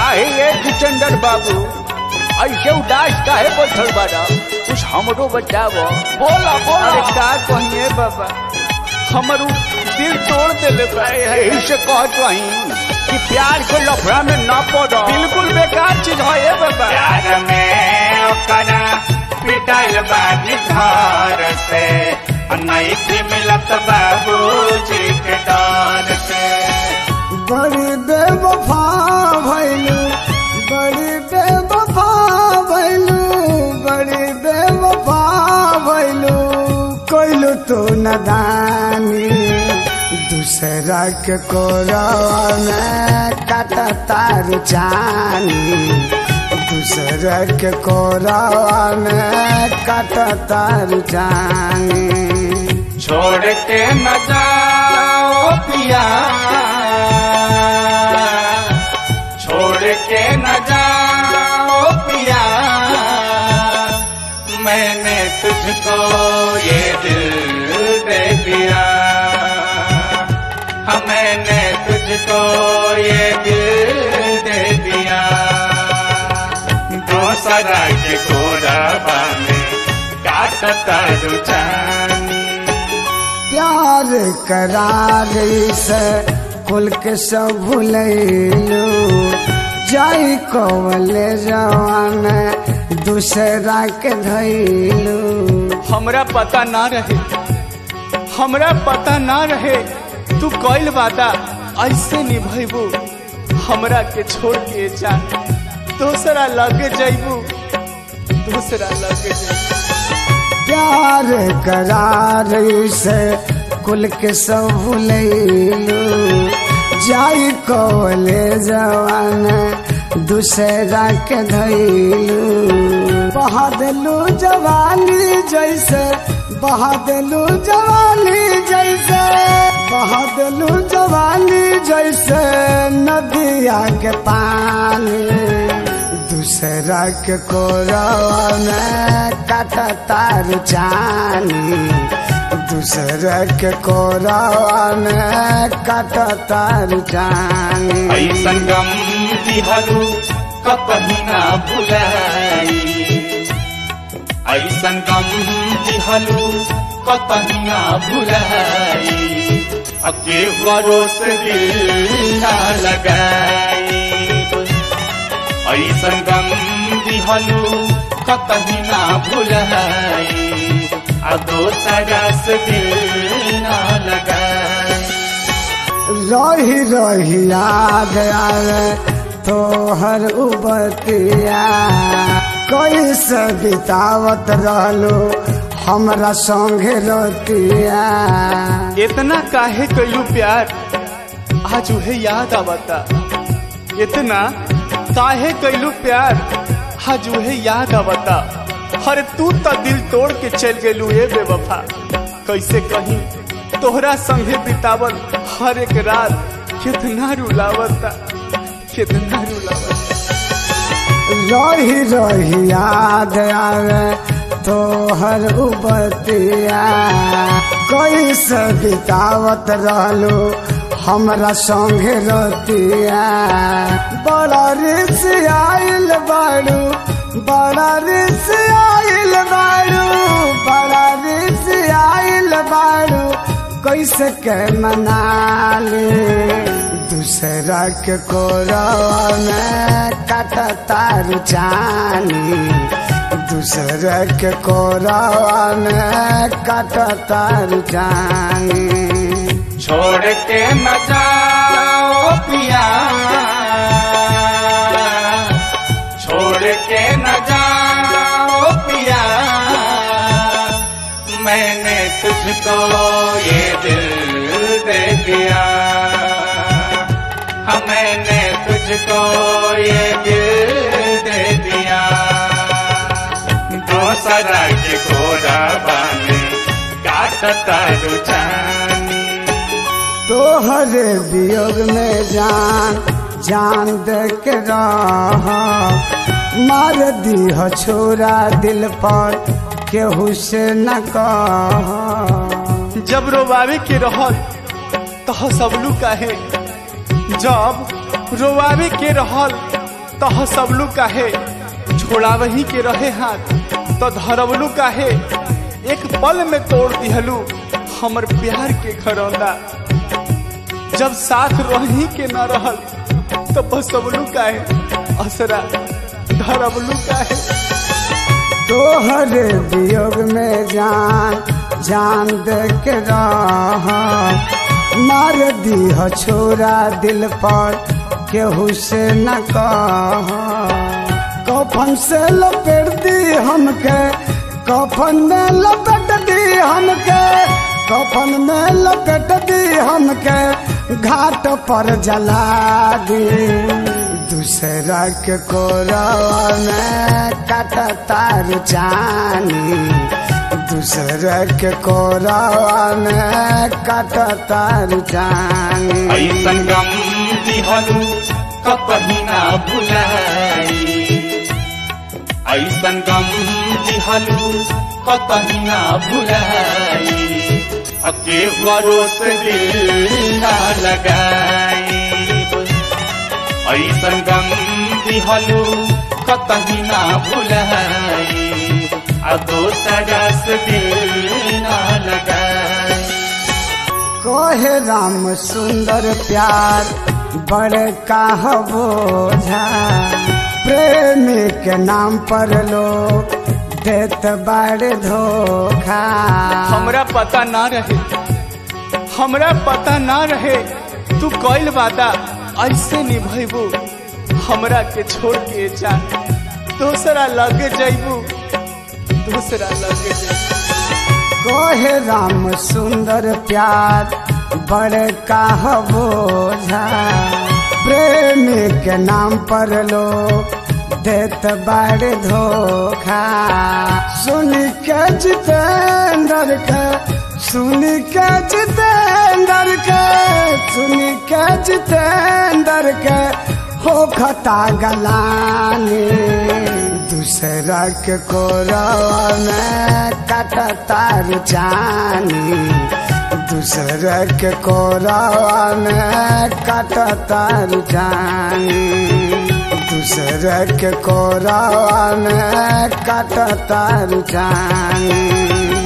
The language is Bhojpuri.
काहे ये जितेंद्र बाबू ऐसे उदास काहे बैठल बाड़ा? कुछ हमरो बतावो। बोला बोला। अरे का कहिए बाबा, हमर दिल तोड़ देले बा। ऐसे कहत रही कि प्यार के लफड़ा में ना पड़ो। बिल्कुल बेकार चीज है ये बाबा। प्यार में ओकरा पिटाइल बानी घर से, नहीं थी मिलत बाबूजी के डर से। बड़ी बेवफा भइलू, बड़ी बेवफा भइलू, बड़ी बेवफा भइलू, कोइलू तो नदानी, दूसरा के कोरवा में काटा तार जानी, दूसरा के कोरवा में काटा तार जानी। छोड़ के न जाओ पिया, छोड़ के न जाओ पिया, मैंने तुझको ये दिल दे दिया, मैंने तुझको ये दिल दे दिया। दूसरा के कोरबा में काटता रुचानी। प्यार करार से कुल के सब भूलैलू, जाई कवले जवान दूसरा के धैलू। हमरा पता ना रहे, हमरा पता ना रहे तू कइल वादा ऐसे निभैबू, हमरा के छोड़ के जान दूसरा लगे जैबू, दूसरा लगे जैबू। प्यार करार से कुल के सब भूलैलू, जाई कवले जवान दूसरा के धैलू। बहा देलू जवानी जैसे, बहा देलू जवानी जैसे, बहा देलू जवानी जैसे नदिया के पानी, दूसरा के कोरवा में काटा तार जानी, दूसरा के कोरवा में काटा तार जानी। ऐसन गम दिहलू कभी ना भुलाई, ऐसन गम दिहलू कभी ना भुलाई, अके भरोस दिल ना लगाई। ऐसन गम दिहलू कभी ना भुलाई, दूसरा से दिल ना लगाई। रही रही याद आवे तोहर उबतिया, कैसे बितावत रहलो हमरा संगे रतिया। इतना काहे कइलू प्यार आज उहे याद आवता, इतना काहे कइलू प्यार आज उहे याद आवता। हर तू तो दिल तोड़ के चल गेलू ए बेवफा, कैसे कहीं तोहरा संगे बितावल हर एक रात कितना रुलावता, कितना रुलावता। रही रही याद आवे तोहर उबतिया, कैसे बितावत रहलो हमरा संगे रतिया। बड़ा रिस आइल बाड़ू, बड़ा रिस आइल बाड़ू, बड़ा रिस आइल बाड़ू, कैसे के मनाली, दूसरा के कोरवा में काटा तार जानी, दूसरा के कोरवा में काटा तार जानी। छोड़ के न जाओ पिया, छोड़ के न जाओ पिया, मैंने तुझको ये दिल दे दिया, मैंने तुझको ये दिल दे दिया। दूसरा के कोरबा में काटता रुचानी। तोहरे वियोग में जान जान दे के रह, मार दी हो छोरा दिल पर केहू से न कह। जब रोवावे के रहल तो सबलू काहे, जब रोवावे के रहल तो हसबलू काहे छोड़ावही के रहे हाथ तो धरवलू काहे एक पल में तोड़ दिहलू हमर प्यार के घरौंदा। जब साथ रही के न रहल तो बसवलू काहे असरा धरवलू काहे। तोहरे वियोग में जान जान दे के रह मार दी छोरा दिल पर केहू से न कह। कफन से लपेट दी हमके कफन में लपेट दी हमके कफन में लपेट दी हमके घाट पर जला दी। दूसरा के कोरवा में काट तार जानी दूसरा के कोरवा में काट तार जानी। ऐसन गम दिहलू कभी ना भुलाई ऐसन गम दिहलू कभी ना भुलाई अके भरोसे दिल ना लगाई ऐसन गम दिहलू कभी ना भुलाई दोसरा से दिल ना लगाई। कोहे राम सुंदर प्यार बड़े काह बोझा प्रेमी के नाम पर लोग देत बड़े धोखा। हमरा पता ना रहे तू कइल वादा ऐसे निभैबू हमरा के छोड़ के जान दूसरा लगे जैबू दूसरा लगे जैबू। कोहे राम सुंदर प्यार बड़े काह बोझा प्रेमी के नाम पर लोग देत बड़े धोखा। सुन के जितेंद्र के सुन के जितेंद्र के सुन के जितेंद्र के हो खता गलानी। दूसरा के कोरवा में काट तार जानी दूसरा के कोरवा में काट तार जानी दूसरा के कोरवा में काट तार जानी।